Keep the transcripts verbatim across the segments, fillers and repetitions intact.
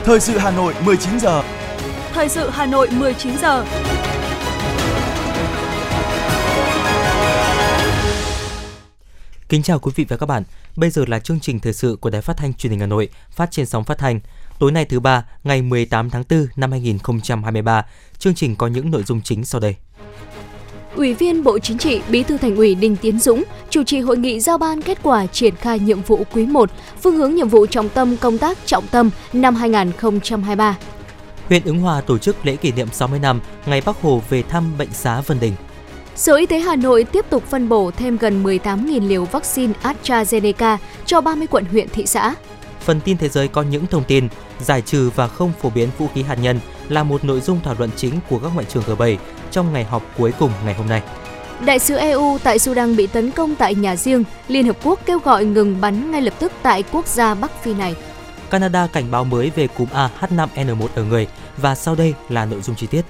Thời sự Hà Nội mười chín giờ. Thời sự Hà Nội mười chín giờ. Kính chào quý vị và các bạn. Bây giờ là chương trình thời sự của Đài Phát thanh Truyền hình Hà Nội, phát trên sóng phát thanh. Tối nay thứ ba, ngày mười tám tháng tư năm hai nghìn không trăm hai mươi ba. Chương trình có những nội dung chính sau đây. Ủy viên Bộ Chính trị, Bí thư Thành ủy Đinh Tiến Dũng chủ trì hội nghị giao ban kết quả triển khai nhiệm vụ quý một, phương hướng nhiệm vụ trọng tâm công tác trọng tâm năm hai nghìn không trăm hai mươi ba. Huyện Ứng Hòa tổ chức lễ kỷ niệm sáu mươi năm ngày Bác Hồ về thăm Bệnh xá Vân Đình. Sở Y tế Hà Nội tiếp tục phân bổ thêm gần mười tám nghìn liều vaccine AstraZeneca cho ba mươi quận huyện thị xã. Phần tin thế giới có những thông tin giải trừ và không phổ biến vũ khí hạt nhân là một nội dung thảo luận chính của các ngoại trưởng G bảy trong ngày họp cuối cùng ngày hôm nay. Đại sứ E U tại Sudan bị tấn công tại nhà riêng, Liên Hợp Quốc kêu gọi ngừng bắn ngay lập tức tại quốc gia Bắc Phi này. Canada cảnh báo mới về cúm A H năm N một ở người và sau đây là nội dung chi tiết.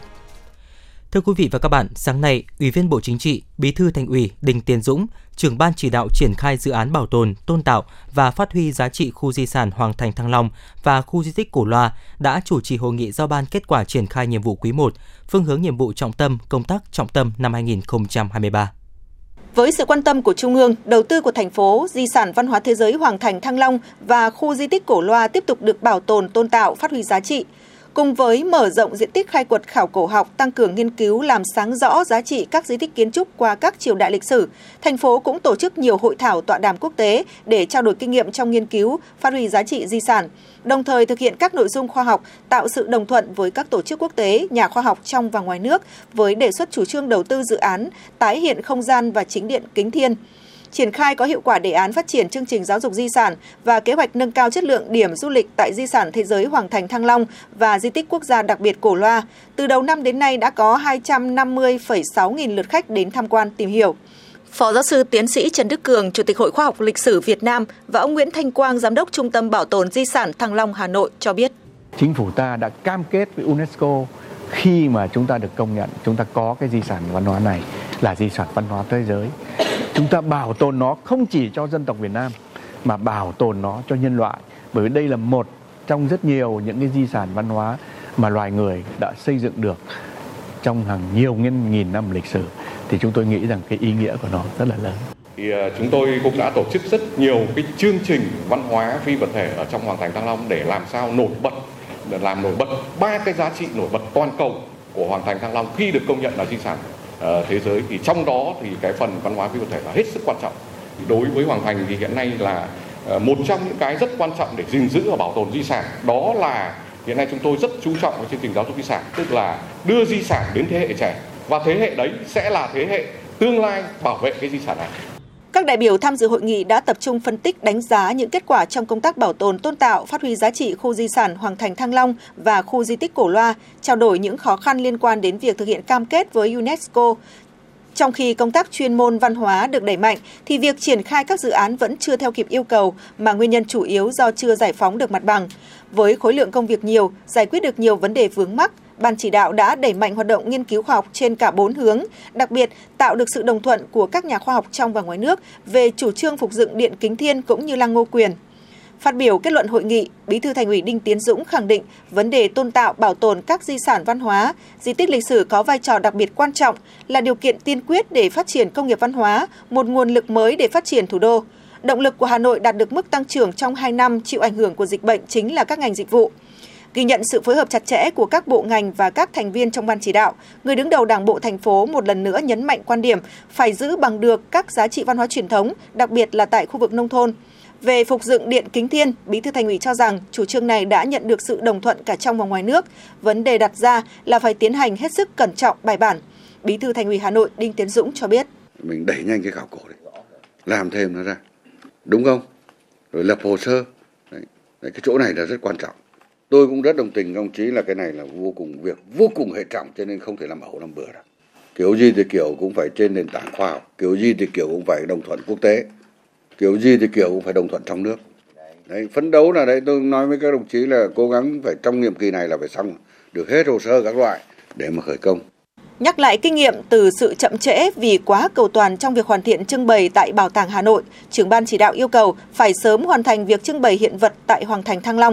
Thưa quý vị và các bạn, sáng nay, Ủy viên Bộ Chính trị, Bí thư Thành ủy Đinh Tiến Dũng, trưởng ban chỉ đạo triển khai dự án bảo tồn, tôn tạo và phát huy giá trị khu di sản Hoàng Thành Thăng Long và khu di tích Cổ Loa đã chủ trì hội nghị giao ban kết quả triển khai nhiệm vụ quý một, phương hướng nhiệm vụ trọng tâm, công tác trọng tâm năm hai nghìn không trăm hai mươi ba. Với sự quan tâm của Trung ương, đầu tư của thành phố, di sản văn hóa thế giới Hoàng Thành Thăng Long và khu di tích Cổ Loa tiếp tục được bảo tồn, tôn tạo, phát huy giá trị. Cùng với mở rộng diện tích khai quật khảo cổ học, tăng cường nghiên cứu làm sáng rõ giá trị các di tích kiến trúc qua các triều đại lịch sử, thành phố cũng tổ chức nhiều hội thảo tọa đàm quốc tế để trao đổi kinh nghiệm trong nghiên cứu, phát huy giá trị di sản, đồng thời thực hiện các nội dung khoa học, tạo sự đồng thuận với các tổ chức quốc tế, nhà khoa học trong và ngoài nước với đề xuất chủ trương đầu tư dự án tái hiện không gian và chính điện Kính Thiên. Triển khai có hiệu quả đề án phát triển chương trình giáo dục di sản và kế hoạch nâng cao chất lượng điểm du lịch tại di sản thế giới Hoàng Thành Thăng Long và di tích quốc gia đặc biệt Cổ Loa. Từ đầu năm đến nay đã có hai trăm năm mươi phẩy sáu nghìn lượt khách đến tham quan tìm hiểu. Phó giáo sư tiến sĩ Trần Đức Cường, Chủ tịch Hội Khoa học Lịch sử Việt Nam và ông Nguyễn Thanh Quang, Giám đốc Trung tâm Bảo tồn Di sản Thăng Long Hà Nội cho biết. Chính phủ ta đã cam kết với UNESCO khi mà chúng ta được công nhận, chúng ta có cái di sản văn hóa này là di sản văn hóa thế giới. Chúng ta bảo tồn nó không chỉ cho dân tộc Việt Nam mà bảo tồn nó cho nhân loại. Bởi vì đây là một trong rất nhiều những cái di sản văn hóa mà loài người đã xây dựng được trong hàng nhiều nghìn, nghìn năm lịch sử. Thì chúng tôi nghĩ rằng cái ý nghĩa của nó rất là lớn. Thì chúng tôi cũng đã tổ chức rất nhiều cái chương trình văn hóa phi vật thể ở trong Hoàng Thành Thăng Long để làm sao nổi bật, để làm nổi bật ba cái giá trị nổi bật toàn cầu của Hoàng Thành Thăng Long khi được công nhận là di sản thế giới. Thì trong đó thì cái phần văn hóa phi vật thể là hết sức quan trọng. Đối với Hoàng Thành thì hiện nay là một trong những cái rất quan trọng để gìn giữ và bảo tồn di sản, đó là hiện nay chúng tôi rất chú trọng vào chương trình giáo dục di sản, tức là đưa di sản đến thế hệ trẻ và thế hệ đấy sẽ là thế hệ tương lai bảo vệ cái di sản này. Các đại biểu tham dự hội nghị đã tập trung phân tích đánh giá những kết quả trong công tác bảo tồn, tôn tạo, phát huy giá trị khu di sản Hoàng Thành Thăng Long và khu di tích Cổ Loa, trao đổi những khó khăn liên quan đến việc thực hiện cam kết với UNESCO. Trong khi công tác chuyên môn văn hóa được đẩy mạnh, thì việc triển khai các dự án vẫn chưa theo kịp yêu cầu, mà nguyên nhân chủ yếu do chưa giải phóng được mặt bằng. Với khối lượng công việc nhiều, giải quyết được nhiều vấn đề vướng mắc, Ban chỉ đạo đã đẩy mạnh hoạt động nghiên cứu khoa học trên cả bốn hướng, đặc biệt tạo được sự đồng thuận của các nhà khoa học trong và ngoài nước về chủ trương phục dựng Điện Kính Thiên cũng như Lăng Ngô Quyền. Phát biểu kết luận hội nghị, Bí thư Thành ủy Đinh Tiến Dũng khẳng định vấn đề tôn tạo bảo tồn các di sản văn hóa, di tích lịch sử có vai trò đặc biệt quan trọng, là điều kiện tiên quyết để phát triển công nghiệp văn hóa, một nguồn lực mới để phát triển thủ đô. Động lực của Hà Nội đạt được mức tăng trưởng trong hai năm chịu ảnh hưởng của dịch bệnh chính là các ngành dịch vụ. Ghi nhận sự phối hợp chặt chẽ của các bộ ngành và các thành viên trong ban chỉ đạo, người đứng đầu Đảng bộ thành phố một lần nữa nhấn mạnh quan điểm phải giữ bằng được các giá trị văn hóa truyền thống, đặc biệt là tại khu vực nông thôn. Về phục dựng Điện Kính Thiên, Bí thư Thành ủy cho rằng chủ trương này đã nhận được sự đồng thuận cả trong và ngoài nước. Vấn đề đặt ra là phải tiến hành hết sức cẩn trọng, bài bản. Bí thư Thành ủy Hà Nội Đinh Tiến Dũng cho biết. Mình đẩy nhanh cái khảo cổ đấy, làm thêm nó ra, đúng không? Rồi lập hồ sơ. Đấy. Đấy, cái chỗ này là rất quan trọng. Tôi cũng rất đồng tình với ông Chí là cái này là vô cùng việc vô cùng hệ trọng, cho nên không thể làm ẩu làm bừa được. Kiểu gì thì kiểu cũng phải trên nền tảng khoa học, kiểu gì thì kiểu cũng phải đồng thuận quốc tế, kiểu gì thì kiểu cũng phải đồng thuận trong nước. Đấy, phấn đấu là đấy, tôi nói với các đồng chí là cố gắng phải trong nhiệm kỳ này là phải xong được hết hồ sơ các loại để mà khởi công. Nhắc lại kinh nghiệm từ sự chậm trễ vì quá cầu toàn trong việc hoàn thiện trưng bày tại Bảo tàng Hà Nội, trưởng ban chỉ đạo yêu cầu phải sớm hoàn thành việc trưng bày hiện vật tại Hoàng Thành Thăng Long.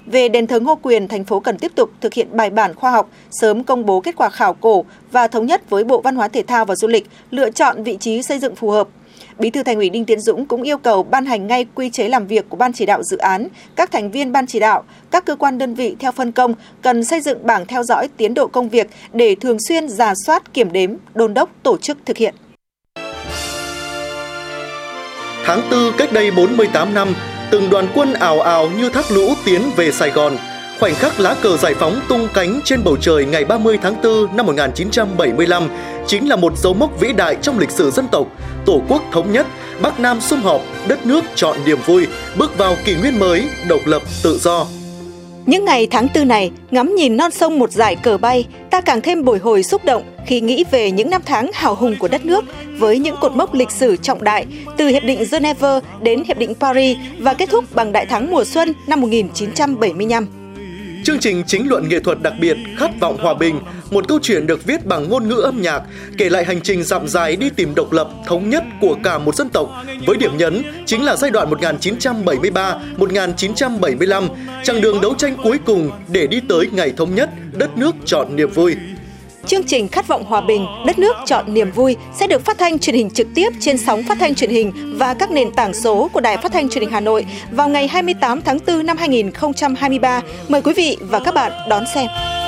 Về đền thờ Ngô Quyền, thành phố cần tiếp tục thực hiện bài bản khoa học, sớm công bố kết quả khảo cổ và thống nhất với Bộ Văn hóa Thể thao và Du lịch lựa chọn vị trí xây dựng phù hợp. Bí thư Thành ủy Đinh Tiến Dũng cũng yêu cầu ban hành ngay quy chế làm việc của ban chỉ đạo dự án, các thành viên ban chỉ đạo, các cơ quan đơn vị theo phân công cần xây dựng bảng theo dõi tiến độ công việc để thường xuyên rà soát, kiểm đếm, đôn đốc tổ chức thực hiện. Tháng tư cách đây bốn mươi tám năm, từng đoàn quân ào ào như thác lũ tiến về Sài Gòn. Khoảnh khắc lá cờ giải phóng tung cánh trên bầu trời ngày ba mươi tháng tư năm một nghìn chín trăm bảy mươi lăm chính là một dấu mốc vĩ đại trong lịch sử dân tộc. Tổ quốc thống nhất, Bắc Nam sum họp, đất nước trọn niềm vui, bước vào kỷ nguyên mới, độc lập, tự do. Những ngày tháng tư này, ngắm nhìn non sông một dải cờ bay, ta càng thêm bồi hồi xúc động khi nghĩ về những năm tháng hào hùng của đất nước với những cột mốc lịch sử trọng đại từ Hiệp định Geneva đến Hiệp định Paris và kết thúc bằng Đại thắng mùa xuân năm một nghìn chín trăm bảy mươi lăm. Chương trình chính luận nghệ thuật đặc biệt Khát vọng hòa bình, một câu chuyện được viết bằng ngôn ngữ âm nhạc, kể lại hành trình dặm dài đi tìm độc lập, thống nhất của cả một dân tộc, với điểm nhấn chính là giai đoạn một nghìn chín trăm bảy mươi ba đến một nghìn chín trăm bảy mươi lăm, chặng đường đấu tranh cuối cùng để đi tới ngày thống nhất, đất nước trọn niềm vui. Chương trình Khát vọng hòa bình, đất nước trọn niềm vui sẽ được phát thanh truyền hình trực tiếp trên sóng phát thanh truyền hình và các nền tảng số của Đài Phát thanh Truyền hình Hà Nội vào ngày hai mươi tám tháng tư năm hai nghìn không trăm hai mươi ba. Mời quý vị và các bạn đón xem.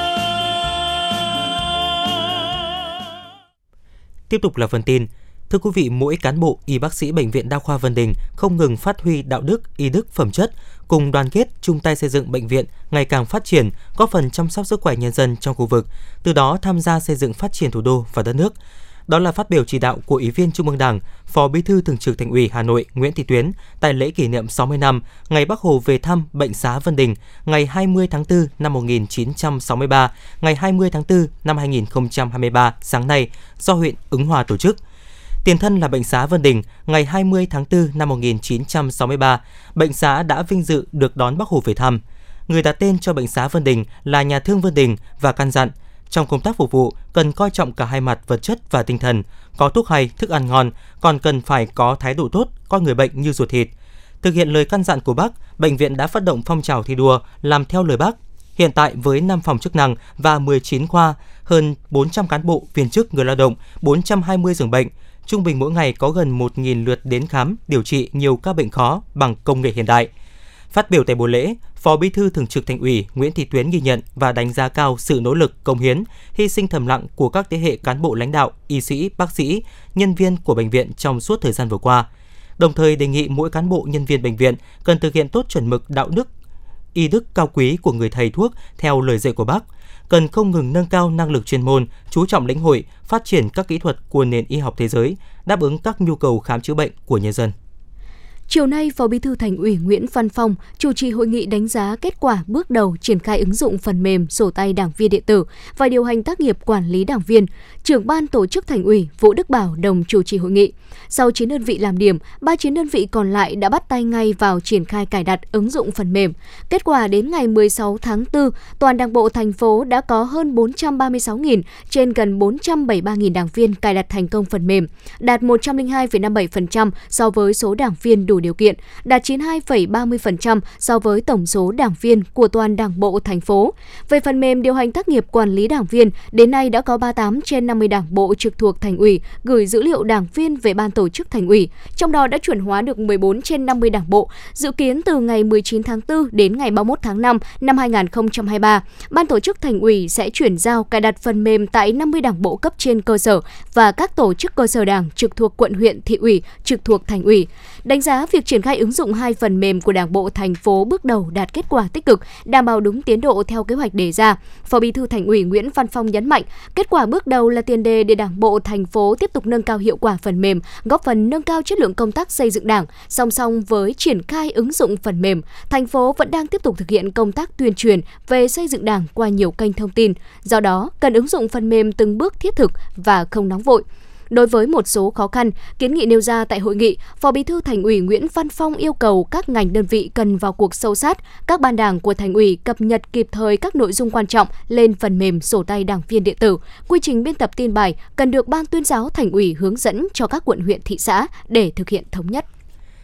Tiếp tục là phần tin. Thưa quý vị, mỗi cán bộ, y bác sĩ Bệnh viện Đa khoa Vân Đình không ngừng phát huy đạo đức, y đức, phẩm chất, cùng đoàn kết chung tay xây dựng bệnh viện ngày càng phát triển, góp phần chăm sóc sức khỏe nhân dân trong khu vực, từ đó tham gia xây dựng phát triển thủ đô và đất nước. Đó là phát biểu chỉ đạo của Ủy viên Trung ương Đảng, Phó Bí thư Thường trực Thành ủy Hà Nội Nguyễn Thị Tuyến tại lễ kỷ niệm sáu mươi năm ngày Bác Hồ về thăm Bệnh xá Vân Đình ngày hai mươi tháng tư năm một nghìn chín trăm sáu mươi ba, ngày hai mươi tháng tư năm hai nghìn không trăm hai mươi ba sáng nay do huyện Ứng Hòa tổ chức. Tiền thân là Bệnh xá Vân Đình, ngày hai mươi tháng tư năm một nghìn chín trăm sáu mươi ba, bệnh xá đã vinh dự được đón Bác Hồ về thăm. Người đặt tên cho Bệnh xá Vân Đình là nhà thương Vân Đình và căn dặn, trong công tác phục vụ cần coi trọng cả hai mặt vật chất và tinh thần, có thuốc hay, thức ăn ngon, còn cần phải có thái độ tốt, coi người bệnh như ruột thịt. Thực hiện lời căn dặn của Bác, bệnh viện đã phát động phong trào thi đua làm theo lời Bác. Hiện tại với năm phòng chức năng và mười chín khoa, hơn bốn trăm cán bộ, viên chức, người lao động, bốn trăm hai mươi giường bệnh, trung bình mỗi ngày có gần một nghìn lượt đến khám, điều trị nhiều ca bệnh khó bằng công nghệ hiện đại. Phát biểu tại buổi lễ, Phó Bí thư Thường trực Thành ủy Nguyễn Thị Tuyến ghi nhận và đánh giá cao sự nỗ lực, cống hiến, hy sinh thầm lặng của các thế hệ cán bộ lãnh đạo, y sĩ, bác sĩ, nhân viên của bệnh viện trong suốt thời gian vừa qua. Đồng thời đề nghị mỗi cán bộ, nhân viên bệnh viện cần thực hiện tốt chuẩn mực đạo đức, y đức cao quý của người thầy thuốc theo lời dạy của Bác, cần không ngừng nâng cao năng lực chuyên môn, chú trọng lĩnh hội, phát triển các kỹ thuật của nền y học thế giới, đáp ứng các nhu cầu khám chữa bệnh của nhân dân. Chiều nay, Phó Bí thư Thành ủy Nguyễn Văn Phong chủ trì hội nghị đánh giá kết quả bước đầu triển khai ứng dụng phần mềm sổ tay đảng viên điện tử và điều hành tác nghiệp quản lý đảng viên. Trưởng ban tổ chức Thành ủy Vũ Đức Bảo đồng chủ trì hội nghị. Sau chín đơn vị làm điểm, ba mươi chín đơn vị còn lại đã bắt tay ngay vào triển khai cài đặt ứng dụng phần mềm. Kết quả đến ngày mười sáu tháng tư, toàn Đảng bộ thành phố đã có hơn bốn trăm ba mươi sáu nghìn trên gần bốn trăm bảy mươi ba nghìn đảng viên cài đặt thành công phần mềm, đạt một trăm lẻ hai phẩy năm mươi bảy phần trăm so với số đảng viên đủ điều kiện, đạt chín mươi hai phẩy ba mươi phần trăm so với tổng số đảng viên của toàn Đảng bộ thành phố. Về phần mềm điều hành tác nghiệp quản lý đảng viên, đến nay đã có ba mươi tám trên năm mươi đảng bộ trực thuộc Thành ủy gửi dữ liệu đảng viên về ban tổ chức Thành ủy, trong đó đã chuẩn hóa được mười bốn trên năm mươi đảng bộ. Dự kiến từ ngày mười chín tháng tư đến ngày ba mươi mốt tháng năm năm hai nghìn không trăm hai mươi ba, ban tổ chức Thành ủy sẽ chuyển giao cài đặt phần mềm tại năm mươi đảng bộ cấp trên cơ sở và các tổ chức cơ sở đảng trực thuộc quận, huyện, thị ủy, trực thuộc Thành ủy. Đánh giá việc triển khai ứng dụng hai phần mềm của Đảng bộ thành phố bước đầu đạt kết quả tích cực, đảm bảo đúng tiến độ theo kế hoạch đề ra. Phó Bí thư Thành ủy Nguyễn Văn Phong nhấn mạnh, kết quả bước đầu là tiền đề để Đảng bộ thành phố tiếp tục nâng cao hiệu quả phần mềm, góp phần nâng cao chất lượng công tác xây dựng Đảng. Song song với triển khai ứng dụng phần mềm, thành phố vẫn đang tiếp tục thực hiện công tác tuyên truyền về xây dựng Đảng qua nhiều kênh thông tin. Do đó, cần ứng dụng phần mềm từng bước thiết thực và không nóng vội. Đối với một số khó khăn, kiến nghị nêu ra tại hội nghị, Phó Bí thư Thành ủy Nguyễn Văn Phong yêu cầu các ngành đơn vị cần vào cuộc sâu sát, các ban đảng của Thành ủy cập nhật kịp thời các nội dung quan trọng lên phần mềm sổ tay đảng viên điện tử. Quy trình biên tập tin bài cần được Ban Tuyên giáo Thành ủy hướng dẫn cho các quận, huyện, thị xã để thực hiện thống nhất.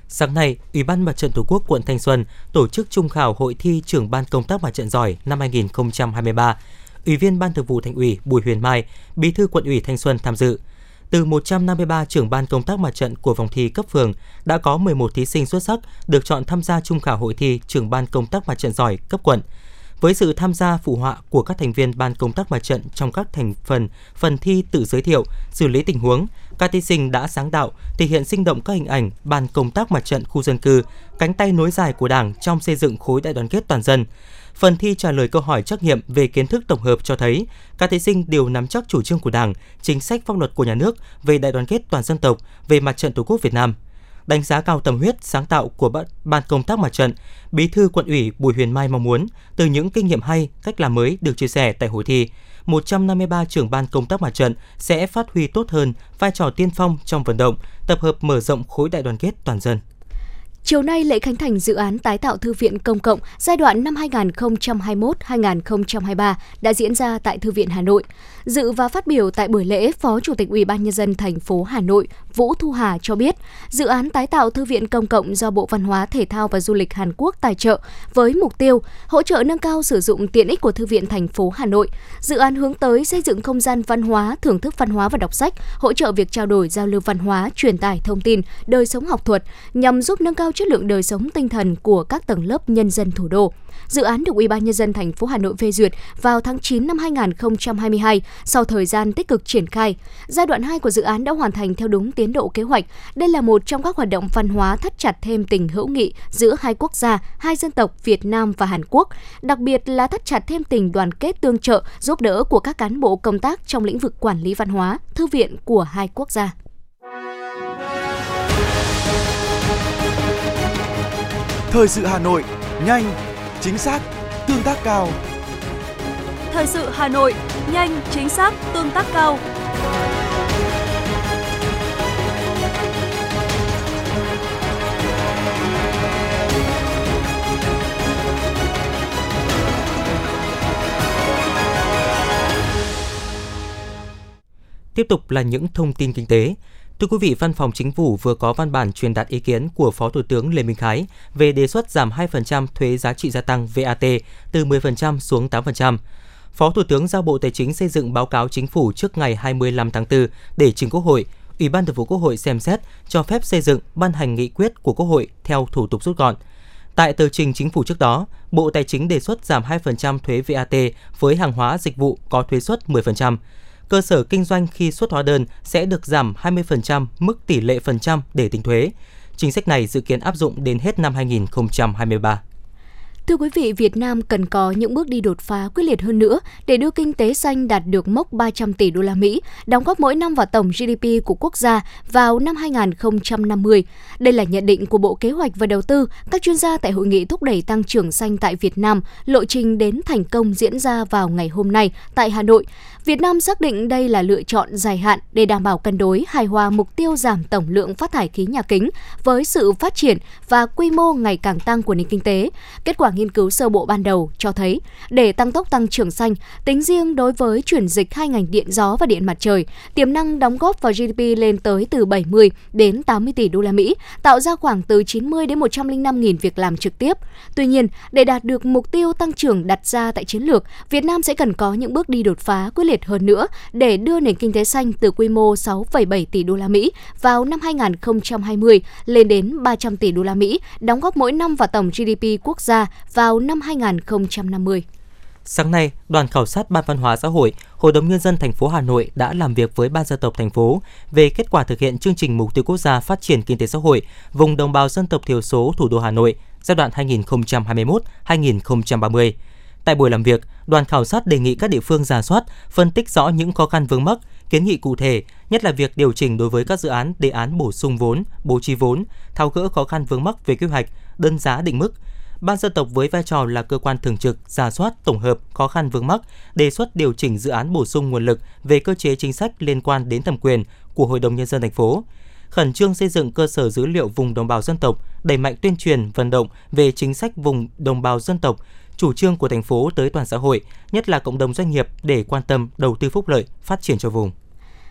Sáng nay, Ủy ban Mặt trận Tổ quốc quận Thanh Xuân tổ chức trung khảo hội thi trưởng ban công tác mặt trận giỏi năm hai không hai ba. Ủy viên Ban Thường vụ Thành ủy Bùi Huyền Mai, Bí thư Quận ủy Thanh Xuân tham dự. Từ một trăm năm mươi ba trưởng ban công tác mặt trận của vòng thi cấp phường, đã có mười một thí sinh xuất sắc được chọn tham gia trung khảo hội thi trưởng ban công tác mặt trận giỏi cấp quận. Với sự tham gia phụ họa của các thành viên ban công tác mặt trận trong các thành phần phần thi tự giới thiệu, xử lý tình huống, các thí sinh đã sáng tạo, thể hiện sinh động các hình ảnh ban công tác mặt trận khu dân cư, cánh tay nối dài của Đảng trong xây dựng khối đại đoàn kết toàn dân. Phần thi trả lời câu hỏi trắc nghiệm về kiến thức tổng hợp cho thấy các thí sinh đều nắm chắc chủ trương của Đảng, chính sách pháp luật của nhà nước về đại đoàn kết toàn dân tộc, về mặt trận Tổ quốc Việt Nam. Đánh giá cao tâm huyết, sáng tạo của ban công tác mặt trận, Bí thư Quận ủy Bùi Huyền Mai mong muốn từ những kinh nghiệm hay, cách làm mới được chia sẻ tại hội thi, một trăm năm mươi ba trưởng ban công tác mặt trận sẽ phát huy tốt hơn vai trò tiên phong trong vận động, tập hợp mở rộng khối đại đoàn kết toàn dân. Chiều nay, lễ khánh thành dự án tái tạo thư viện công cộng giai đoạn năm hai nghìn không trăm hai mươi mốt đến hai nghìn không trăm hai mươi ba đã diễn ra tại Thư viện Hà Nội. Dự và phát biểu tại buổi lễ, Phó Chủ tịch Ủy ban Nhân dân thành phố Hà Nội Vũ Thu Hà cho biết, dự án tái tạo thư viện công cộng do Bộ Văn hóa, Thể thao và Du lịch Hàn Quốc tài trợ với mục tiêu hỗ trợ nâng cao sử dụng tiện ích của Thư viện thành phố Hà Nội. Dự án hướng tới xây dựng không gian văn hóa, thưởng thức văn hóa và đọc sách, hỗ trợ việc trao đổi giao lưu văn hóa, truyền tải thông tin, đời sống học thuật nhằm giúp nâng cao chất lượng đời sống tinh thần của các tầng lớp nhân dân thủ đô. Dự án được Ủy ban Nhân dân thành phố Hà Nội phê duyệt vào tháng chín năm hai nghìn không trăm hai mươi hai sau thời gian tích cực triển khai. Giai đoạn hai của dự án đã hoàn thành theo đúng tiến độ kế hoạch. Đây là một trong các hoạt động văn hóa thắt chặt thêm tình hữu nghị giữa hai quốc gia, hai dân tộc Việt Nam và Hàn Quốc, đặc biệt là thắt chặt thêm tình đoàn kết tương trợ, giúp đỡ của các cán bộ công tác trong lĩnh vực quản lý văn hóa, thư viện của hai quốc gia. Thời sự Hà Nội, nhanh, chính xác, tương tác cao. Thời sự Hà Nội, nhanh, chính xác, tương tác cao. Tiếp tục là những thông tin kinh tế. Thưa quý vị, Văn phòng Chính phủ vừa có văn bản truyền đạt ý kiến của Phó Thủ tướng Lê Minh Khái về đề xuất giảm hai phần trăm thuế giá trị gia tăng vê a tê từ mười phần trăm xuống tám phần trăm. Phó Thủ tướng giao Bộ Tài chính xây dựng báo cáo Chính phủ trước ngày hai mươi lăm tháng tư để trình Quốc hội. Ủy ban Thường vụ Quốc hội xem xét cho phép xây dựng, ban hành nghị quyết của Quốc hội theo thủ tục rút gọn. Tại tờ trình Chính phủ trước đó, Bộ Tài chính đề xuất giảm hai phần trăm thuế vê a tê với hàng hóa dịch vụ có thuế suất mười phần trăm. Cơ sở kinh doanh khi xuất hóa đơn sẽ được giảm hai mươi phần trăm mức tỷ lệ phần trăm để tính thuế. Chính sách này dự kiến áp dụng đến hết năm hai nghìn không trăm hai mươi ba. Thưa quý vị, Việt Nam cần có những bước đi đột phá quyết liệt hơn nữa để đưa kinh tế xanh đạt được mốc ba trăm tỷ đô la Mỹ, đóng góp mỗi năm vào tổng giê đê pê của quốc gia vào năm hai nghìn không trăm năm mươi. Đây là nhận định của Bộ Kế hoạch và Đầu tư, các chuyên gia tại Hội nghị thúc đẩy tăng trưởng xanh tại Việt Nam, lộ trình đến thành công diễn ra vào ngày hôm nay tại Hà Nội. Việt Nam xác định đây là lựa chọn dài hạn để đảm bảo cân đối, hài hòa mục tiêu giảm tổng lượng phát thải khí nhà kính với sự phát triển và quy mô ngày càng tăng của nền kinh tế. Kết quả nghiên cứu sơ bộ ban đầu cho thấy, để tăng tốc tăng trưởng xanh, tính riêng đối với chuyển dịch hai ngành điện gió và điện mặt trời, tiềm năng đóng góp vào giê đê pê lên tới từ bảy mươi đến tám mươi tỷ đô la Mỹ, tạo ra khoảng từ chín mươi đến một trăm lẻ năm nghìn việc làm trực tiếp. Tuy nhiên, để đạt được mục tiêu tăng trưởng đặt ra tại chiến lược, Việt Nam sẽ cần có những bước đi đột phá quyết liệt hơn nữa để đưa nền kinh tế xanh từ quy mô sáu phẩy bảy tỷ đô la Mỹ vào năm hai nghìn không trăm hai mươi lên đến ba trăm tỷ đô la Mỹ, đóng góp mỗi năm vào tổng giê đê pê quốc gia vào năm hai nghìn không trăm năm mươi. Sáng nay, đoàn khảo sát Ban Văn hóa Xã hội, Hội đồng Nhân dân thành phố Hà Nội đã làm việc với Ban Dân tộc thành phố về kết quả thực hiện chương trình Mục tiêu Quốc gia Phát triển Kinh tế Xã hội vùng đồng bào dân tộc thiểu số thủ đô Hà Nội giai đoạn hai nghìn không trăm hai mươi mốt đến hai nghìn không trăm ba mươi. Tại buổi làm việc, đoàn khảo sát đề nghị các địa phương rà soát, phân tích rõ những khó khăn vướng mắc, kiến nghị cụ thể, nhất là việc điều chỉnh đối với các dự án, đề án bổ sung vốn, bố trí vốn, tháo gỡ khó khăn vướng mắc về quy hoạch, đơn giá định mức. Ban Dân tộc với vai trò là cơ quan thường trực, rà soát, tổng hợp khó khăn vướng mắc, đề xuất điều chỉnh dự án bổ sung nguồn lực về cơ chế chính sách liên quan đến thẩm quyền của Hội đồng Nhân dân thành phố. Khẩn trương xây dựng cơ sở dữ liệu vùng đồng bào dân tộc, đẩy mạnh tuyên truyền, vận động về chính sách vùng đồng bào dân tộc, chủ trương của thành phố tới toàn xã hội, nhất là cộng đồng doanh nghiệp để quan tâm đầu tư phúc lợi, phát triển cho vùng.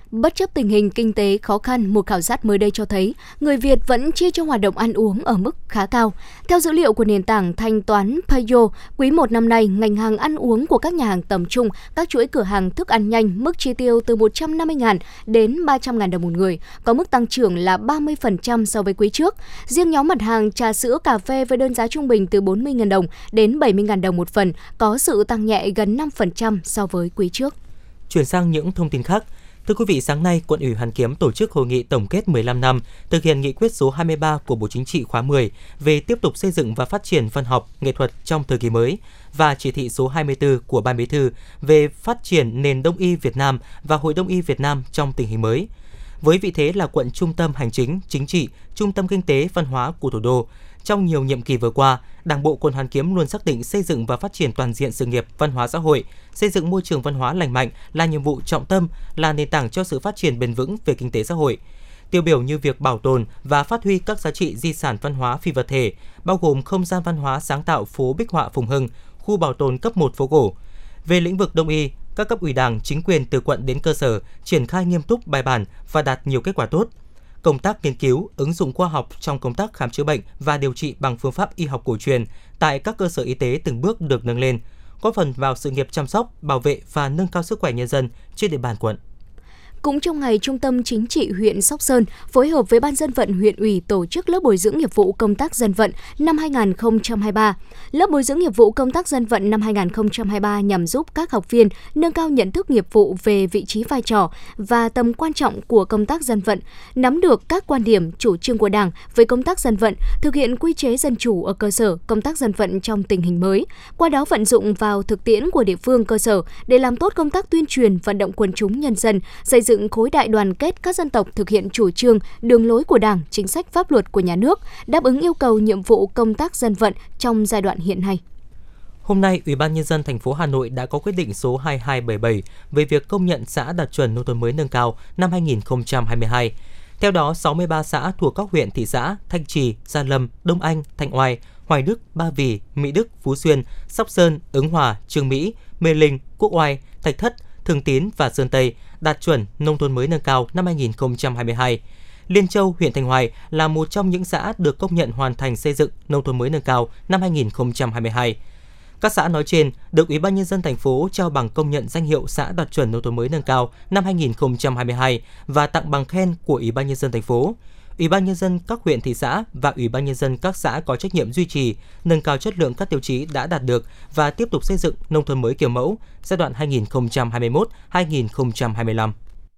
Bất chấp tình hình kinh tế khó khăn, một khảo sát mới đây cho thấy người Việt vẫn chi cho hoạt động ăn uống ở mức khá cao. Theo dữ liệu của nền tảng thanh toán Payo, quý một năm nay, ngành hàng ăn uống của các nhà hàng tầm trung, các chuỗi cửa hàng thức ăn nhanh, mức chi tiêu từ một trăm năm mươi nghìn đến ba trăm nghìn đồng một người, có mức tăng trưởng là ba mươi phần trăm so với quý trước. Riêng nhóm mặt hàng trà sữa, cà phê với đơn giá trung bình từ bốn mươi nghìn đồng đến bảy mươi nghìn đồng một phần, có sự tăng nhẹ gần năm phần trăm so với quý trước. Chuyển sang những thông tin khác. Thưa quý vị, sáng nay, Quận ủy Hoàn Kiếm tổ chức hội nghị tổng kết mười lăm năm thực hiện nghị quyết số hai mươi ba của Bộ Chính trị khóa mười về tiếp tục xây dựng và phát triển văn học, nghệ thuật trong thời kỳ mới và chỉ thị số hai mươi tư của Ban Bí thư về phát triển nền Đông y Việt Nam và Hội Đông y Việt Nam trong tình hình mới. Với vị thế là quận trung tâm hành chính, chính trị, trung tâm kinh tế, văn hóa của thủ đô, trong nhiều nhiệm kỳ vừa qua, Đảng bộ Quận Hoàn Kiếm luôn xác định xây dựng và phát triển toàn diện sự nghiệp văn hóa xã hội, xây dựng môi trường văn hóa lành mạnh là nhiệm vụ trọng tâm, là nền tảng cho sự phát triển bền vững về kinh tế xã hội. Tiêu biểu như việc bảo tồn và phát huy các giá trị di sản văn hóa phi vật thể, bao gồm không gian văn hóa sáng tạo phố Bích Họa Phùng Hưng, khu bảo tồn cấp một phố cổ. Về lĩnh vực Đông y, các cấp ủy Đảng, chính quyền từ quận đến cơ sở triển khai nghiêm túc, bài bản và đạt nhiều kết quả tốt. Công tác nghiên cứu, ứng dụng khoa học trong công tác khám chữa bệnh và điều trị bằng phương pháp y học cổ truyền tại các cơ sở y tế từng bước được nâng lên, góp phần vào sự nghiệp chăm sóc, bảo vệ và nâng cao sức khỏe nhân dân trên địa bàn quận. Cũng trong ngày, Trung tâm Chính trị huyện Sóc Sơn phối hợp với Ban Dân vận huyện ủy tổ chức lớp bồi dưỡng nghiệp vụ công tác dân vận năm hai nghìn không trăm hai mươi ba. Lớp bồi dưỡng nghiệp vụ công tác dân vận năm hai nghìn không trăm hai mươi ba nhằm giúp các học viên nâng cao nhận thức nghiệp vụ về vị trí vai trò và tầm quan trọng của công tác dân vận, nắm được các quan điểm, chủ trương của Đảng về công tác dân vận, thực hiện quy chế dân chủ ở cơ sở, công tác dân vận trong tình hình mới, qua đó vận dụng vào thực tiễn của địa phương cơ sở để làm tốt công tác tuyên truyền, vận động quần chúng nhân dân, xây dựng khối đại đoàn kết các dân tộc thực hiện chủ trương, đường lối của Đảng, chính sách pháp luật của nhà nước, đáp ứng yêu cầu nhiệm vụ công tác dân vận trong giai đoạn hiện nay. Hôm nay, Ủy ban Nhân dân thành phố Hà Nội đã có quyết định số hai hai bảy bảy về việc công nhận xã đạt chuẩn nông thôn mới nâng cao năm hai nghìn không trăm hai mươi hai. Theo đó, sáu mươi ba xã thuộc các huyện, thị xã Thanh Trì, Gia Lâm, Đông Anh, Thanh Oai, Hoài Đức, Ba Vì, Mỹ Đức, Phú Xuyên, Sóc Sơn, Ứng Hòa, Chương Mỹ, Mê Linh, Quốc Oai, Thạch Thất, Thường Tín và Sơn Tây đạt chuẩn nông thôn mới nâng cao năm hai nghìn không trăm hai mươi hai. Liên Châu, huyện Thanh Hoài là một trong những xã được công nhận hoàn thành xây dựng nông thôn mới nâng cao năm hai nghìn không trăm hai mươi hai. Các xã nói trên được Ủy ban Nhân dân thành phố trao bằng công nhận danh hiệu xã đạt chuẩn nông thôn mới nâng cao năm hai nghìn không trăm hai mươi hai và tặng bằng khen của Ủy ban Nhân dân thành phố. Ủy ban Nhân dân các huyện, thị xã và Ủy ban Nhân dân các xã có trách nhiệm duy trì, nâng cao chất lượng các tiêu chí đã đạt được và tiếp tục xây dựng nông thôn mới kiểu mẫu giai đoạn hai nghìn không trăm hai mươi mốt đến hai nghìn không trăm hai mươi lăm.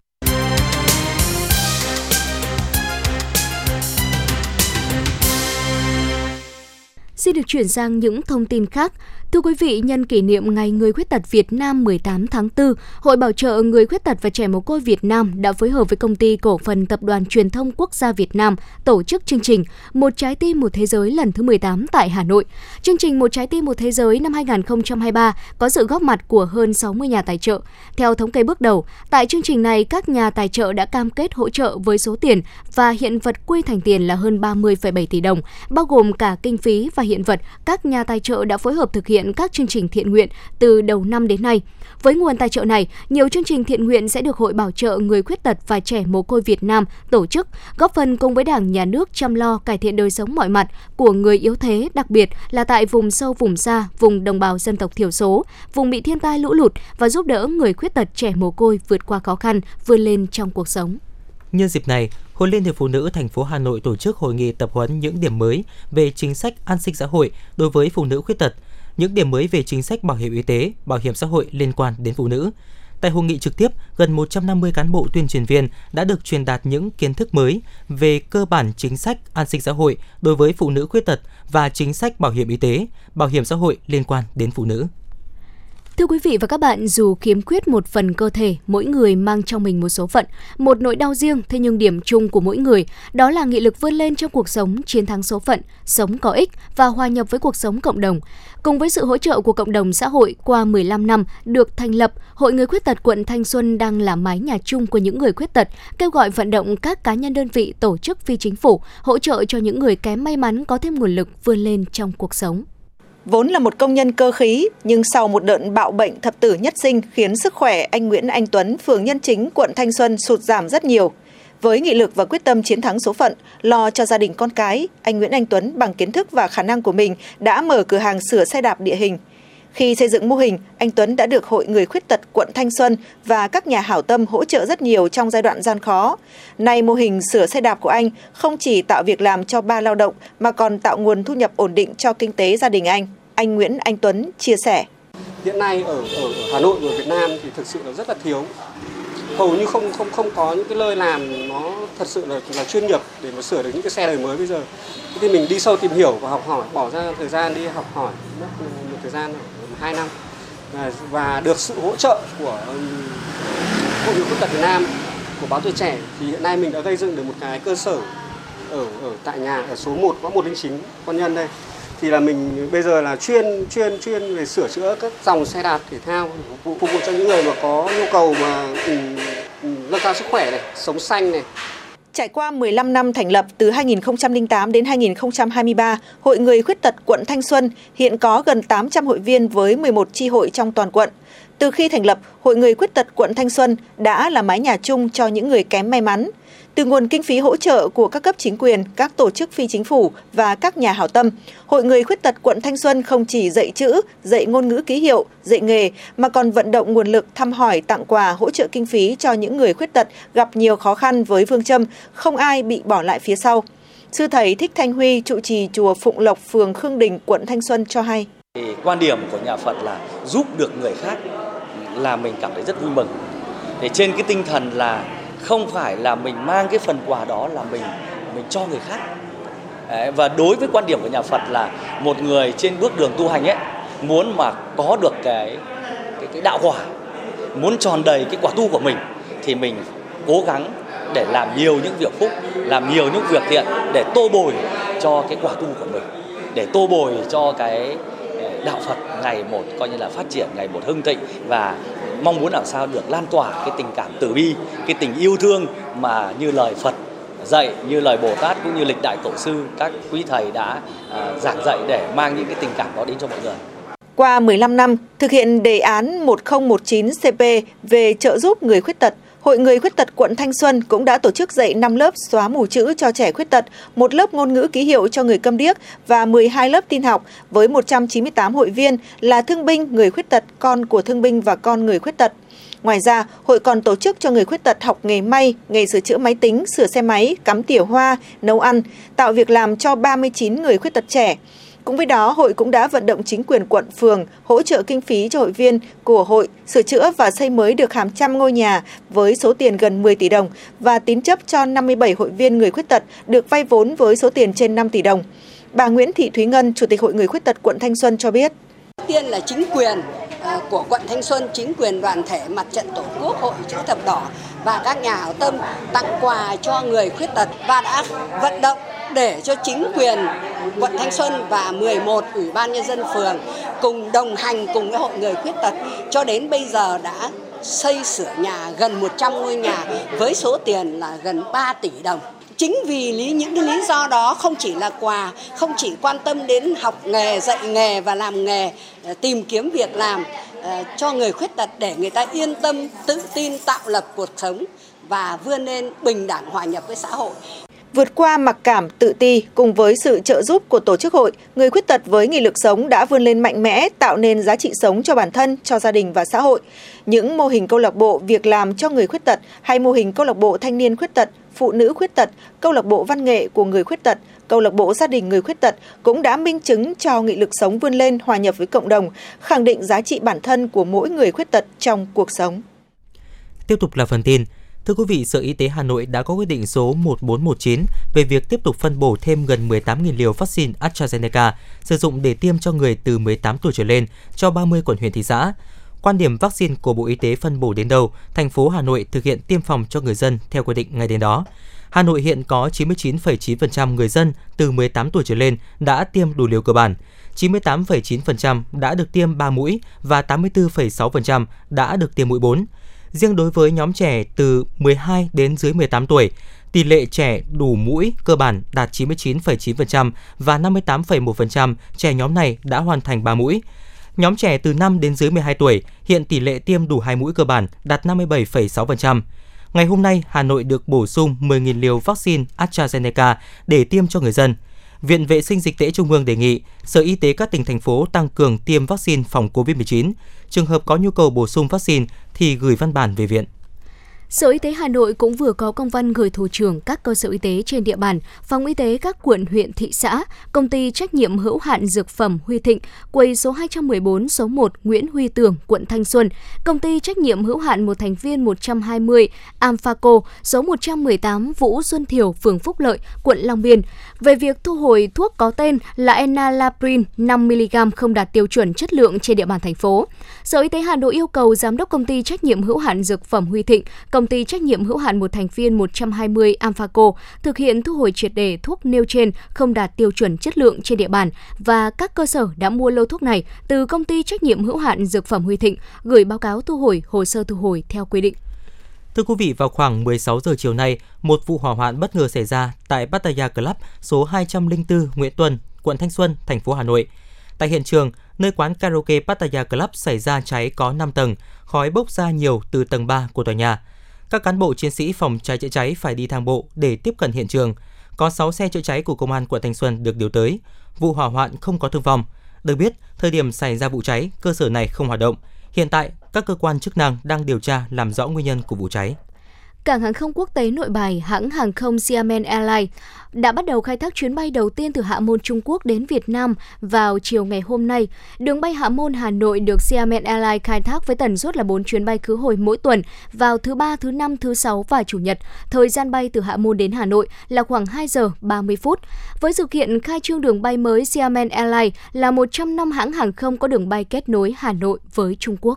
Xin được chuyển sang những thông tin khác. Thưa quý vị, nhân kỷ niệm Ngày Người Khuyết tật Việt Nam mười tám tháng tư, Hội Bảo trợ Người Khuyết tật và Trẻ Mồ côi Việt Nam đã phối hợp với Công ty Cổ phần Tập đoàn Truyền thông Quốc gia Việt Nam tổ chức chương trình Một Trái Tim Một Thế Giới lần thứ mười tám tại Hà Nội. Chương trình Một Trái Tim Một Thế Giới năm hai nghìn không trăm hai mươi ba có sự góp mặt của hơn sáu mươi nhà tài trợ. Theo thống kê bước đầu, tại chương trình này, các nhà tài trợ đã cam kết hỗ trợ với số tiền và hiện vật quy thành tiền là hơn ba mươi phẩy bảy tỷ đồng, bao gồm cả kinh phí và hiện vật. Các nhà tài trợ đã phối hợp thực hiện các chương trình thiện nguyện từ đầu năm đến nay. Với nguồn tài trợ này, nhiều chương trình thiện nguyện sẽ được Hội Bảo trợ Người Khuyết tật và Trẻ Mồ côi Việt Nam tổ chức, góp phần cùng với Đảng, Nhà nước chăm lo cải thiện đời sống mọi mặt của người yếu thế, đặc biệt là tại vùng sâu, vùng xa, vùng đồng bào dân tộc thiểu số, vùng bị thiên tai lũ lụt và giúp đỡ người khuyết tật, trẻ mồ côi vượt qua khó khăn, vươn lên trong cuộc sống. Nhân dịp này, Hội Liên hiệp Phụ nữ thành phố Hà Nội tổ chức hội nghị tập huấn những điểm mới về chính sách an sinh xã hội đối với phụ nữ khuyết tật, những điểm mới về chính sách bảo hiểm y tế, bảo hiểm xã hội liên quan đến phụ nữ. Tại hội nghị trực tiếp, gần một trăm năm mươi cán bộ tuyên truyền viên đã được truyền đạt những kiến thức mới về cơ bản chính sách an sinh xã hội đối với phụ nữ khuyết tật và chính sách bảo hiểm y tế, bảo hiểm xã hội liên quan đến phụ nữ. Thưa quý vị và các bạn, dù khiếm khuyết một phần cơ thể, mỗi người mang trong mình một số phận, một nỗi đau riêng, thế nhưng điểm chung của mỗi người đó là nghị lực vươn lên trong cuộc sống, chiến thắng số phận, sống có ích và hòa nhập với cuộc sống cộng đồng. Cùng với sự hỗ trợ của cộng đồng xã hội, qua mười lăm năm được thành lập, Hội Người Khuyết tật quận Thanh Xuân đang là mái nhà chung của những người khuyết tật, kêu gọi vận động các cá nhân, đơn vị, tổ chức phi chính phủ hỗ trợ cho những người kém may mắn có thêm nguồn lực vươn lên trong cuộc sống. Vốn là một công nhân cơ khí, nhưng sau một đợt bạo bệnh thập tử nhất sinh khiến sức khỏe anh Nguyễn Anh Tuấn, phường Nhân Chính, quận Thanh Xuân sụt giảm rất nhiều. Với nghị lực và quyết tâm chiến thắng số phận, lo cho gia đình con cái, anh Nguyễn Anh Tuấn bằng kiến thức và khả năng của mình đã mở cửa hàng sửa xe đạp địa hình. Khi xây dựng mô hình, anh Tuấn đã được Hội Người Khuyết tật quận Thanh Xuân và các nhà hảo tâm hỗ trợ rất nhiều trong giai đoạn gian khó. Nay mô hình sửa xe đạp của anh không chỉ tạo việc làm cho ba lao động mà còn tạo nguồn thu nhập ổn định cho kinh tế gia đình anh. Anh Nguyễn Anh Tuấn chia sẻ. Hiện nay ở, ở, ở Hà Nội và Việt Nam thì thực sự là rất là thiếu. Hầu như không không không có những cái nơi làm nó thật sự là, là chuyên nghiệp để mà sửa được những cái xe đời mới bây giờ. Thế thì mình đi sâu tìm hiểu và học hỏi, bỏ ra thời gian đi học hỏi, mất một thời gian hai năm và, và được sự hỗ trợ của um, Hội Người Khuyết tật Việt Nam, của Báo Tuổi Trẻ thì hiện nay mình đã gây dựng được một cái cơ sở ở ở tại nhà ở số một ngõ một linh chín Quan Nhân đây. Thì là mình bây giờ là chuyên chuyên chuyên về sửa chữa các dòng xe đạp thể thao phục vụ cho những người mà có nhu cầu mà nâng cao sức khỏe này, sống xanh này. Trải qua mười lăm năm thành lập từ hai nghìn không trăm lẻ tám đến hai nghìn không trăm hai mươi ba, Hội Người Khuyết tật quận Thanh Xuân hiện có gần tám trăm hội viên với mười một chi hội trong toàn quận. Từ khi thành lập, Hội Người Khuyết tật quận Thanh Xuân đã là mái nhà chung cho những người kém may mắn. Từ nguồn kinh phí hỗ trợ của các cấp chính quyền, các tổ chức phi chính phủ và các nhà hảo tâm, Hội Người Khuyết tật quận Thanh Xuân không chỉ dạy chữ, dạy ngôn ngữ ký hiệu, dạy nghề, mà còn vận động nguồn lực thăm hỏi, tặng quà, hỗ trợ kinh phí cho những người khuyết tật gặp nhiều khó khăn với phương châm không ai bị bỏ lại phía sau. Sư thầy Thích Thanh Huy, trụ trì chùa Phụng Lộc, phường Khương Đình, quận Thanh Xuân cho hay. Thì quan điểm của nhà Phật là giúp được người khác là mình cảm thấy rất vui mừng. Để trên cái tinh thần là không phải là mình mang cái phần quà đó là mình mình cho người khác. Đấy, và đối với quan điểm của nhà Phật là một người trên bước đường tu hành ấy muốn mà có được cái cái, cái đạo quả, muốn tròn đầy cái quả tu của mình thì mình cố gắng để làm nhiều những việc phúc, làm nhiều những việc thiện để tô bồi cho cái quả tu của mình, để tô bồi cho cái đạo Phật ngày một coi như là phát triển, ngày một hưng thịnh và mong muốn làm sao được lan tỏa cái tình cảm từ bi, cái tình yêu thương mà như lời Phật dạy, như lời Bồ Tát cũng như lịch đại tổ sư, các quý thầy đã uh, giảng dạy để mang những cái tình cảm đó đến cho mọi người. Qua mười lăm năm thực hiện đề án một không một chín C P về trợ giúp người khuyết tật, Hội Người Khuyết tật quận Thanh Xuân cũng đã tổ chức dạy năm lớp xóa mù chữ cho trẻ khuyết tật, một lớp ngôn ngữ ký hiệu cho người câm điếc và mười hai lớp tin học với một trăm chín mươi tám hội viên là thương binh, người khuyết tật, con của thương binh và con người khuyết tật. Ngoài ra, hội còn tổ chức cho người khuyết tật học nghề may, nghề sửa chữa máy tính, sửa xe máy, cắm tỉa hoa, nấu ăn, tạo việc làm cho ba mươi chín người khuyết tật trẻ. Cùng với đó, hội cũng đã vận động chính quyền quận, phường hỗ trợ kinh phí cho hội viên của hội sửa chữa và xây mới được hàng trăm ngôi nhà với số tiền gần mười tỷ đồng và tín chấp cho năm mươi bảy hội viên người khuyết tật được vay vốn với số tiền trên năm tỷ đồng. Bà Nguyễn Thị Thúy Ngân, Chủ tịch Hội Người Khuyết tật quận Thanh Xuân cho biết. Đầu tiên là chính quyền của quận Thanh Xuân, chính quyền đoàn thể Mặt trận Tổ quốc, Hội Chữ Thập Đỏ và các nhà hảo tâm tặng quà cho người khuyết tật và đã vận động để cho chính quyền quận Thanh Xuân và mười một ủy ban nhân dân phường cùng đồng hành cùng với Hội Người Khuyết tật cho đến bây giờ đã xây sửa nhà gần một trăm ngôi nhà với số tiền là gần ba tỷ đồng. Chính vì lý những cái lý do đó không chỉ là quà, không chỉ quan tâm đến học nghề, dạy nghề và làm nghề, tìm kiếm việc làm uh, cho người khuyết tật để người ta yên tâm, tự tin tạo lập cuộc sống và vươn lên bình đẳng hòa nhập với xã hội. Vượt qua mặc cảm, tự ti cùng với sự trợ giúp của tổ chức hội, người khuyết tật với nghị lực sống đã vươn lên mạnh mẽ, tạo nên giá trị sống cho bản thân, cho gia đình và xã hội. Những mô hình câu lạc bộ việc làm cho người khuyết tật hay mô hình câu lạc bộ thanh niên khuyết tật, phụ nữ khuyết tật, câu lạc bộ văn nghệ của người khuyết tật, câu lạc bộ gia đình người khuyết tật cũng đã minh chứng cho nghị lực sống vươn lên hòa nhập với cộng đồng, khẳng định giá trị bản thân của mỗi người khuyết tật trong cuộc sống. Tiếp tục là phần tin. Thưa quý vị, Sở Y tế Hà Nội đã có quyết định số một bốn một chín về việc tiếp tục phân bổ thêm gần mười tám nghìn liều vaccine AstraZeneca sử dụng để tiêm cho người từ mười tám tuổi trở lên cho ba mươi quận huyện thị xã. Quan điểm vaccine của Bộ Y tế phân bổ đến đâu, thành phố Hà Nội thực hiện tiêm phòng cho người dân theo quy định ngay đến đó. Hà Nội hiện có chín mươi chín phẩy chín phần trăm người dân từ mười tám tuổi trở lên đã tiêm đủ liều cơ bản, chín mươi tám phẩy chín phần trăm đã được tiêm ba mũi và tám mươi tư phẩy sáu phần trăm đã được tiêm mũi bốn. Riêng đối với nhóm trẻ từ mười hai đến dưới mười tám tuổi, tỷ lệ trẻ đủ mũi cơ bản đạt chín mươi chín phẩy chín phần trăm và năm mươi tám phẩy một phần trăm trẻ nhóm này đã hoàn thành ba mũi. Nhóm trẻ từ năm đến dưới mười hai tuổi, hiện tỷ lệ tiêm đủ hai mũi cơ bản đạt năm mươi bảy phẩy sáu phần trăm. Ngày hôm nay, Hà Nội được bổ sung mười nghìn liều vaccine AstraZeneca để tiêm cho người dân. Viện Vệ sinh Dịch tễ Trung ương đề nghị Sở Y tế các tỉnh, thành phố tăng cường tiêm vaccine phòng covid mười chín. Trường hợp có nhu cầu bổ sung vaccine thì gửi văn bản về viện. Sở Y tế Hà Nội cũng vừa có công văn gửi thủ trưởng các cơ sở y tế trên địa bàn, phòng y tế các quận, huyện, thị xã, công ty trách nhiệm hữu hạn dược phẩm Huy Thịnh, quầy số hai trăm mười bốn, số một Nguyễn Huy Tưởng, quận Thanh Xuân, công ty trách nhiệm hữu hạn một thành viên một trăm hai mươi Amphaco, số một trăm mười tám Vũ Xuân Thiều, phường Phúc Lợi, quận Long Biên, về việc thu hồi thuốc có tên là Enalapril năm mi-li-gam không đạt tiêu chuẩn chất lượng trên địa bàn thành phố. Sở Y tế Hà Nội yêu cầu giám đốc công ty trách nhiệm hữu hạn dược phẩm Huy Thịnh, công ty trách nhiệm hữu hạn một thành viên một trăm hai mươi Amphaco thực hiện thu hồi triệt để thuốc nêu trên không đạt tiêu chuẩn chất lượng trên địa bàn và các cơ sở đã mua lô thuốc này từ công ty trách nhiệm hữu hạn dược phẩm Huy Thịnh gửi báo cáo thu hồi, hồ sơ thu hồi theo quy định. Thưa quý vị, vào khoảng mười sáu giờ chiều nay, một vụ hỏa hoạn bất ngờ xảy ra tại Pattaya Club số hai trăm lẻ bốn Nguyễn Tuân, quận Thanh Xuân, thành phố Hà Nội. Tại hiện trường, nơi quán karaoke Pattaya Club xảy ra cháy có năm tầng, khói bốc ra nhiều từ tầng ba của tòa nhà. Các cán bộ chiến sĩ phòng cháy chữa cháy phải đi thang bộ để tiếp cận hiện trường. Có sáu xe chữa cháy của Công an quận Thanh Xuân được điều tới. Vụ hỏa hoạn không có thương vong. Được biết, thời điểm xảy ra vụ cháy, cơ sở này không hoạt động. Hiện tại, các cơ quan chức năng đang điều tra làm rõ nguyên nhân của vụ cháy. Cảng hàng không quốc tế Nội Bài, hãng hàng không Xiamen Airlines đã bắt đầu khai thác chuyến bay đầu tiên từ Hạ Môn Trung Quốc đến Việt Nam vào chiều ngày hôm nay. Đường bay Hạ Môn Hà Nội được Xiamen Airlines khai thác với tần suất là bốn chuyến bay khứ hồi mỗi tuần vào thứ Ba, thứ Năm, thứ Sáu và Chủ nhật. Thời gian bay từ Hạ Môn đến Hà Nội là khoảng hai giờ ba mươi phút. Với sự kiện khai trương đường bay mới, Xiamen Airlines là một trong năm hãng hàng không có đường bay kết nối Hà Nội với Trung Quốc.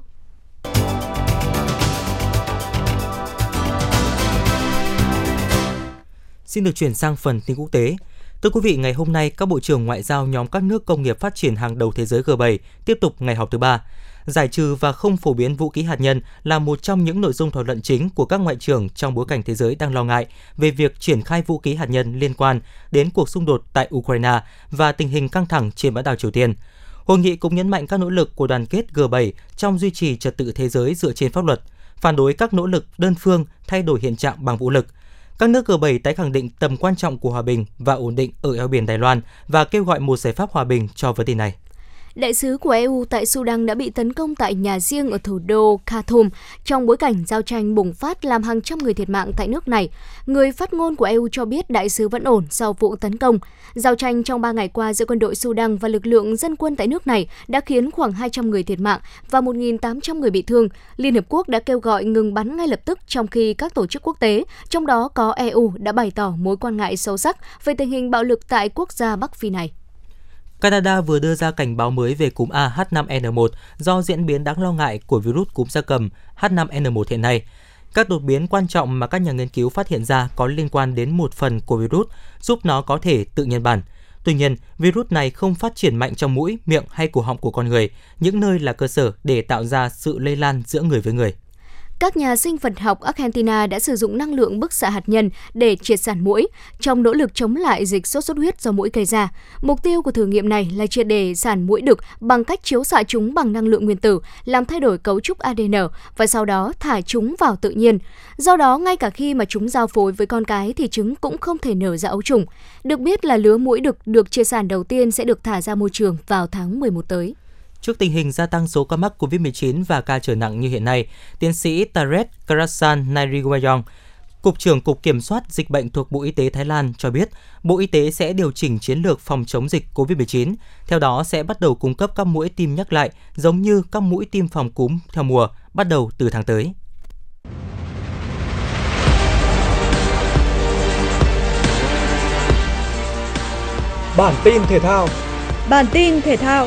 Xin được chuyển sang phần tin quốc tế. Thưa quý vị, ngày hôm nay, các bộ trưởng ngoại giao nhóm các nước công nghiệp phát triển hàng đầu thế giới G bảy tiếp tục ngày họp thứ ba. Giải trừ và không phổ biến vũ khí hạt nhân là một trong những nội dung thảo luận chính của các ngoại trưởng trong bối cảnh thế giới đang lo ngại về việc triển khai vũ khí hạt nhân liên quan đến cuộc xung đột tại Ukraine và tình hình căng thẳng trên bán đảo Triều Tiên. Hội nghị cũng nhấn mạnh các nỗ lực của đoàn kết G bảy trong duy trì trật tự thế giới dựa trên pháp luật, phản đối các nỗ lực đơn phương thay đổi hiện trạng bằng vũ lực. Các nước G bảy tái khẳng định tầm quan trọng của hòa bình và ổn định ở eo biển Đài Loan và kêu gọi một giải pháp hòa bình cho vấn đề này. Đại sứ của e u tại Sudan đã bị tấn công tại nhà riêng ở thủ đô Khartoum trong bối cảnh giao tranh bùng phát làm hàng trăm người thiệt mạng tại nước này. Người phát ngôn của e u cho biết đại sứ vẫn ổn sau vụ tấn công. Giao tranh trong ba ngày qua giữa quân đội Sudan và lực lượng dân quân tại nước này đã khiến khoảng hai trăm người thiệt mạng và một nghìn tám trăm người bị thương. Liên Hợp Quốc đã kêu gọi ngừng bắn ngay lập tức, trong khi các tổ chức quốc tế, trong đó có e u, đã bày tỏ mối quan ngại sâu sắc về tình hình bạo lực tại quốc gia Bắc Phi này. Canada vừa đưa ra cảnh báo mới về cúm A H năm N một do diễn biến đáng lo ngại của virus cúm gia cầm H năm N một hiện nay. Các đột biến quan trọng mà các nhà nghiên cứu phát hiện ra có liên quan đến một phần của virus, giúp nó có thể tự nhân bản. Tuy nhiên, virus này không phát triển mạnh trong mũi, miệng hay cổ họng của con người, những nơi là cơ sở để tạo ra sự lây lan giữa người với người. Các nhà sinh vật học Argentina đã sử dụng năng lượng bức xạ hạt nhân để triệt sản muỗi trong nỗ lực chống lại dịch sốt xuất huyết do muỗi gây ra. Mục tiêu của thử nghiệm này là triệt để sản muỗi đực bằng cách chiếu xạ chúng bằng năng lượng nguyên tử, làm thay đổi cấu trúc A D N và sau đó thả chúng vào tự nhiên. Do đó, ngay cả khi mà chúng giao phối với con cái thì trứng cũng không thể nở ra ấu trùng. Được biết là lứa muỗi đực được triệt sản đầu tiên sẽ được thả ra môi trường vào tháng mười một tới. Trước tình hình gia tăng số ca mắc covid mười chín và ca trở nặng như hiện nay, tiến sĩ Taret Karasan Nairiwayong, Cục trưởng Cục Kiểm soát Dịch bệnh thuộc Bộ Y tế Thái Lan cho biết, Bộ Y tế sẽ điều chỉnh chiến lược phòng chống dịch covid mười chín. Theo đó, sẽ bắt đầu cung cấp các mũi tiêm nhắc lại, giống như các mũi tiêm phòng cúm theo mùa, bắt đầu từ tháng tới. Bản tin thể thao. Bản tin thể thao.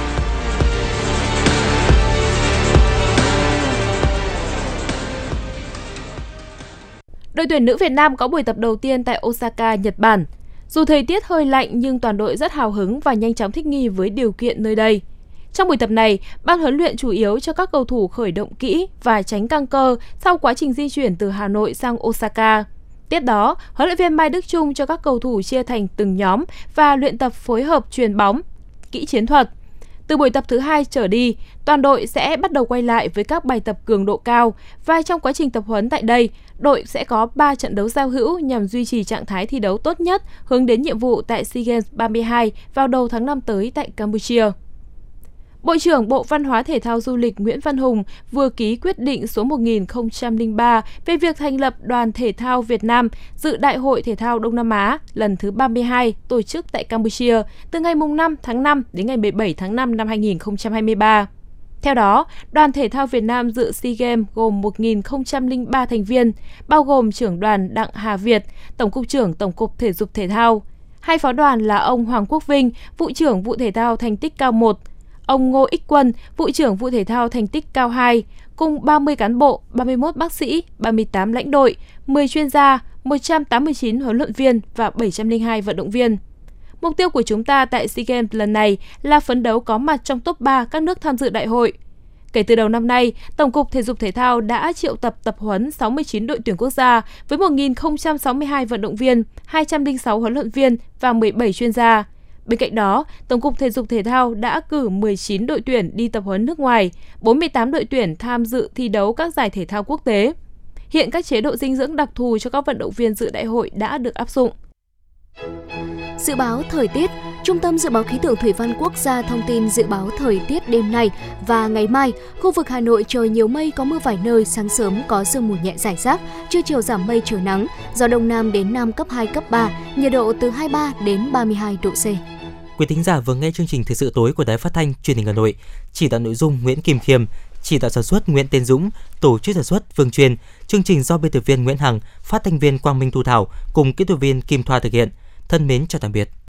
Đội tuyển nữ Việt Nam có buổi tập đầu tiên tại Osaka, Nhật Bản. Dù thời tiết hơi lạnh nhưng toàn đội rất hào hứng và nhanh chóng thích nghi với điều kiện nơi đây. Trong buổi tập này, ban huấn luyện chủ yếu cho các cầu thủ khởi động kỹ và tránh căng cơ sau quá trình di chuyển từ Hà Nội sang Osaka. Tiếp đó, huấn luyện viên Mai Đức Chung cho các cầu thủ chia thành từng nhóm và luyện tập phối hợp chuyền bóng, kỹ chiến thuật. Từ buổi tập thứ hai trở đi, toàn đội sẽ bắt đầu quay lại với các bài tập cường độ cao và trong quá trình tập huấn tại đây, đội sẽ có ba trận đấu giao hữu nhằm duy trì trạng thái thi đấu tốt nhất hướng đến nhiệm vụ tại SEA Games ba mươi hai vào đầu tháng năm tới tại Campuchia. Bộ trưởng Bộ Văn hóa Thể thao Du lịch Nguyễn Văn Hùng vừa ký quyết định số một nghìn không trăm lẻ ba về việc thành lập Đoàn Thể thao Việt Nam dự Đại hội Thể thao Đông Nam Á lần thứ ba mươi hai tổ chức tại Campuchia từ ngày năm tháng năm đến ngày mười bảy tháng năm năm hai nghìn không trăm hai mươi ba. Theo đó, Đoàn Thể thao Việt Nam dự SEA Games gồm một nghìn không trăm lẻ ba thành viên, bao gồm trưởng đoàn Đặng Hà Việt, Tổng cục trưởng Tổng cục Thể dục Thể thao. Hai phó đoàn là ông Hoàng Quốc Vinh, Vụ trưởng Vụ Thể thao thành tích cao một, ông Ngô Ích Quân, Vụ trưởng Vụ Thể thao thành tích cao hai, cùng ba mươi cán bộ, ba mươi mốt bác sĩ, ba mươi tám lãnh đội, mười chuyên gia, một trăm tám mươi chín huấn luyện viên và bảy trăm lẻ hai vận động viên. Mục tiêu của chúng ta tại SEA Games lần này là phấn đấu có mặt trong top ba các nước tham dự đại hội. Kể từ đầu năm nay, Tổng cục Thể dục Thể thao đã triệu tập tập huấn sáu mươi chín đội tuyển quốc gia với một nghìn không trăm sáu mươi hai vận động viên, hai trăm lẻ sáu huấn luyện viên và mười bảy chuyên gia. Bên cạnh đó, Tổng cục Thể dục Thể thao đã cử mười chín đội tuyển đi tập huấn nước ngoài, bốn mươi tám đội tuyển tham dự thi đấu các giải thể thao quốc tế. Hiện các chế độ dinh dưỡng đặc thù cho các vận động viên dự đại hội đã được áp dụng. Dự báo thời tiết, Trung tâm Dự báo Khí tượng Thủy văn Quốc gia thông tin dự báo thời tiết đêm nay và ngày mai, khu vực Hà Nội trời nhiều mây có mưa vài nơi, sáng sớm có sương mù nhẹ rải rác, trưa chiều giảm mây trời nắng, gió đông nam đến nam cấp hai, cấp ba, nhiệt độ từ hai mươi ba đến ba mươi hai độ C. Quý thính giả vừa nghe chương trình Thời sự tối của Đài Phát thanh Truyền hình Hà Nội, chỉ đạo nội dung Nguyễn Kim Khiêm, chỉ đạo sản xuất Nguyễn Tiến Dũng, tổ chức sản xuất Vương Truyền, chương trình do biên tập viên Nguyễn Hằng, phát thanh viên Quang Minh Thu Thảo cùng kỹ thuật viên Kim Thoa thực hiện. Thân mến chào tạm biệt.